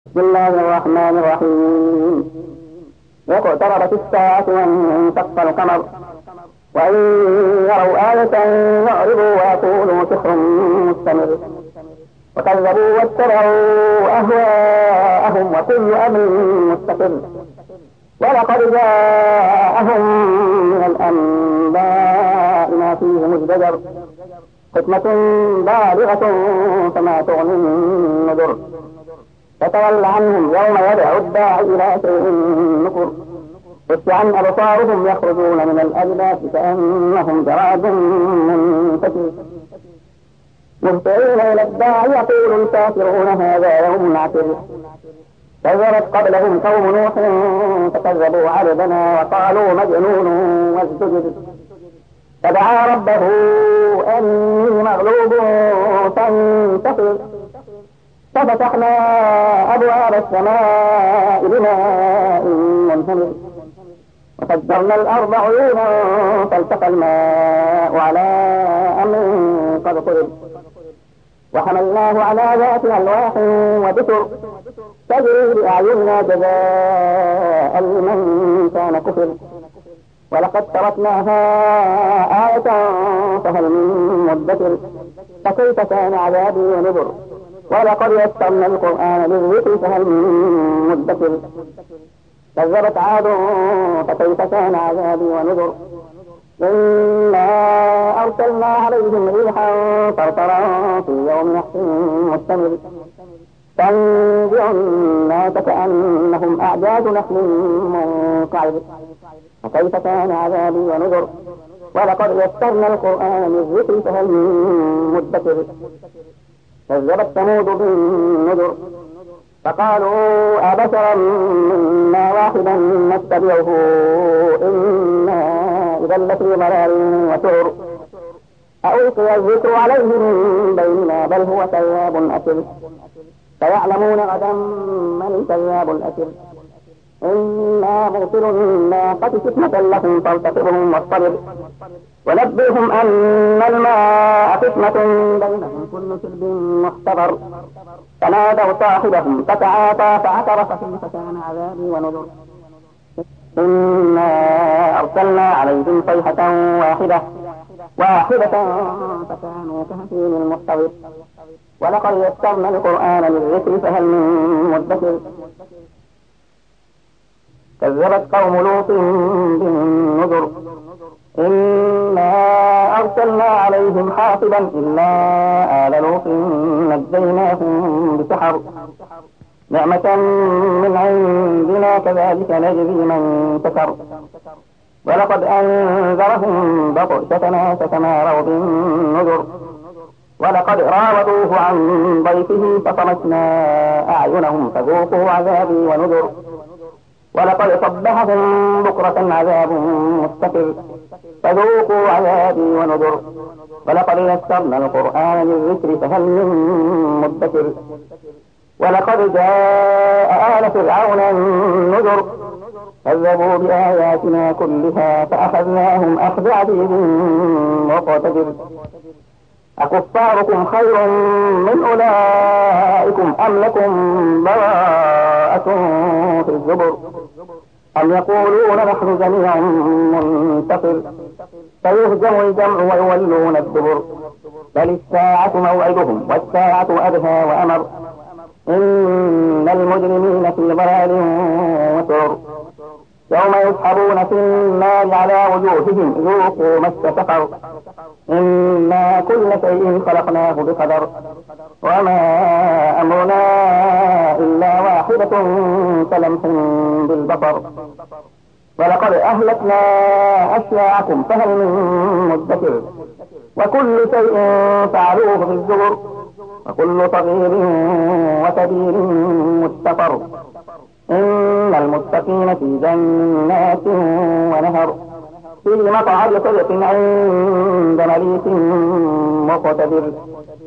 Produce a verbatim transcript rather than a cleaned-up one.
بسم الله الرحمن الرحيم. واقتربت الساعة وانشق القمر وإن يروا آية يعرضوا ويقولوا سحر مستمر وكذبوا واتبعوا أهواءهم وكل أمر مستقر ولقد جاءهم من الأنباء ما فيه مزدجر حكمة بالغة فما تغني النذر فتول عنهم يوم يدعو الداعي إلى شيء نكر خش عن أبصارهم يخرجون من الأجداث كأنهم جراد منتشر مهطعين إلى الداعي يقول الكافرون هذا يوم عسر كذبت قبلهم قوم نوح فكذبوا عبدنا وقالوا مجنون وازدجر فدعا ربه أني مغلوب فانتصر ففتحنا أبواب السماء بماء منهمر وفجرنا الأرض عيونا فالتقى الماء على أمر قد قدر وحملناه على ذات ألواح ودسر تجري بأعيننا جزاء لمن كان كفر ولقد تركناها آية فهل من مدكر فكيف كان عذابي ونذر ولقد يسرنا القرآن للذكر فهل من مدكر كذبت عاد فكيف كان عذابي ونذر إنا أرسلنا عليهم ريحا صرصرا في يوم نحس مستمر تنزع الناس كأنهم أعجاز نخل منقعر فكيف كان عذابي ونذر ولقد يسرنا القرآن للذكر فهل من مدكر كذبت ثمود بالنذر فقالوا أبشرا منا واحدا نتبعه إنا إذا لفي ضلال وسعر ألقي الذكر عليه من بيننا بل هو كذاب أثر سيعلمون غدا من الكذاب الأثر إنا مرسل الناقة فتنة لهم فارتقبهم واصطبر ونبئهم أن الماء فتنة بينهم كل شرب محتضر فنادوا صاحبهم فتعاطى فعقر فكيف كان عذابي ونذر إنا أرسلنا عليهم صيحة واحدة واحدة فكانوا كهشيم المحتضر ولقد يسرنا القرآن للذكر فهل من مدكر كذبت قوم لوط بالنذر إنا أرسلنا عليهم حاصبا إلا آل لوط نجيناهم بسحر نعمة من عندنا كذلك نجزي من شكر ولقد أنذرهم بطشتنا فتماروا بالنذر ولقد راودوه عن ضيفه فطمسنا أعينهم فذوقوا عذابي ونذر ولقد صبحهم بكرة عذاب مستقر فذوقوا عذابي ونذر ولقد يسرنا القرآن للذكر فهل من مدكر ولقد جاء آل فرعون النذر كذبوا بآياتنا كلها فأخذناهم أخذ عزيز مقتدر أكفاركم خير من أولئكم أم لكم براءة في الزبر أم يقولون نحن جميع منتصر فيهزم الجمع ويولون الدبر بل الساعة موعدهم والساعة أدهى وأمر إن المجرمين في ضلال وسعر يوم يسحبون في النار على وجوههم ذوقوا مس سقر إنا كل شيء خلقناه بقدر وما أمرنا إلا واحدة كلمح بالبصر ولقد أهلكنا أشياعكم فهل من مدكر وكل شيء فعلوه في الزبر وكل صغير وكبير مستقر إن المتقين في جنات ونهر في مقعد صدق عند مليك مقتدر